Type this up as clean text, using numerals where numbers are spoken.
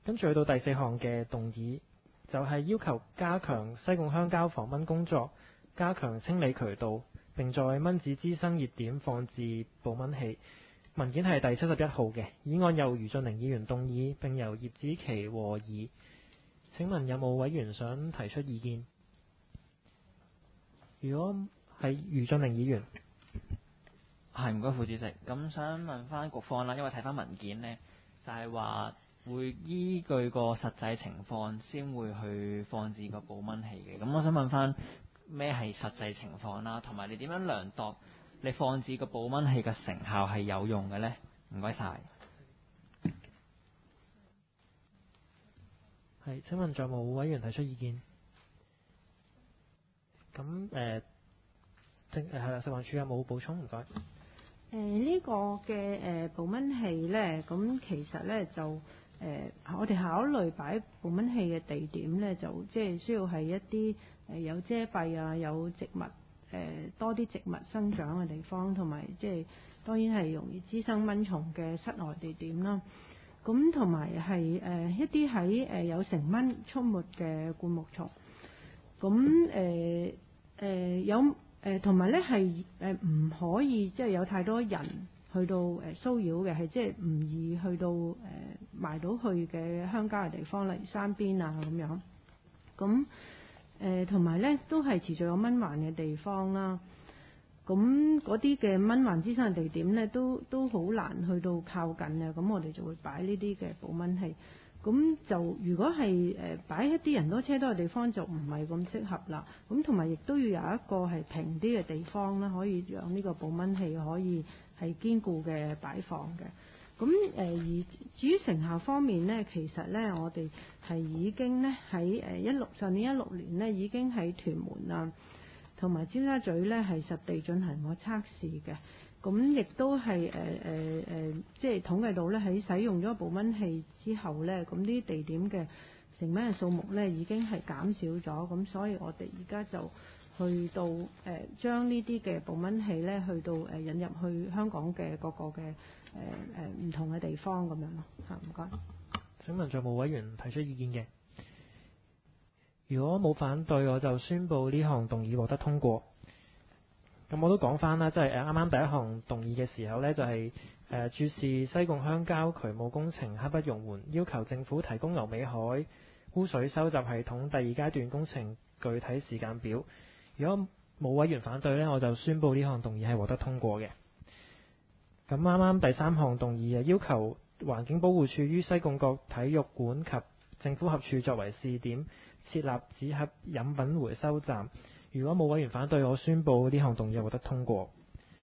跟住去到第4項嘅動議，就係要求加強西貢鄉郊防蚊工作，加強清理渠道，並在蚊子滋生熱點放置捕蚊器。文件係第71號嘅，議案由余俊寧議員動議，並由葉子琪和議。請問有冇委員想提出意見？如果係余俊寧議員， 係，唔該副主席。咁想問翻局方啦，因為睇翻文件呢，就係話會依據個實際情況先會去放置個捕蚊器嘅。咁我想問翻咩係實際情況啦，同埋你點樣量度你放置個捕蚊器嘅成效係有用嘅呢？唔該晒。 係，請問仲有冇委員提出意見？咁係啦，食環署有冇補充？唔該。 呢個嘅捕蚊器呢，咁其實呢，就我哋考慮擺捕蚊器嘅地點呢，就即係需要係一啲有遮蔽啊、有植物多啲植物生長嘅地方，同埋即係當然係容易滋生蚊蟲嘅室內地點啦。咁同埋係一啲喺有成蚊出沒嘅灌木叢。咁有同埋咧係唔可以即係有太多人去到騷擾嘅，係即係唔易去到埋到去嘅鄉郊嘅地方，例如山邊啊咁樣。咁同埋咧都係持續有蚊患嘅地方啦。咁嗰啲嘅蚊患滋生嘅地點咧都好難去到靠近嘅，咁我哋就會擺呢啲嘅捕蚊器。咁就如果係擺一啲人多車多嘅地方就唔係咁適合啦。咁同埋亦都要有一個係平啲嘅地方啦，可以讓呢個捕蚊器可以係堅固嘅擺放嘅。咁而至於成效方面呢，其實呢，我哋係已經呢喺上年16年呢已經喺屯門啊同埋尖沙咀呢係實地進行過測試嘅。咁亦都係即係統計到咧，喺使用咗捕蚊器之後咧，咁啲地點嘅成蚊嘅數目咧已經係減少咗。咁所以我哋而家就去到將呢啲嘅捕蚊器咧，去到引入去香港嘅各個嘅唔同嘅地方咁樣咯。嚇，唔該。 請問仲有冇委員提出意見嘅？如果冇反對，我就宣布呢項動議獲得通過。咁我都講翻啦，即係啱啱第一項動議嘅時候呢，就係注視西貢鄉郊渠務工程刻不容緩，要求政府提供牛尾海污水收集系統第2階段工程具體時間表。如果冇委員反對呢，我就宣布呢項動議係獲得通過嘅。咁啱啱第3項動議要求環境保護署於西貢各體育館及政府合署作為試點設立紙盒飲品回收站。如果冇委員反對，我宣布呢項動議獲得通過。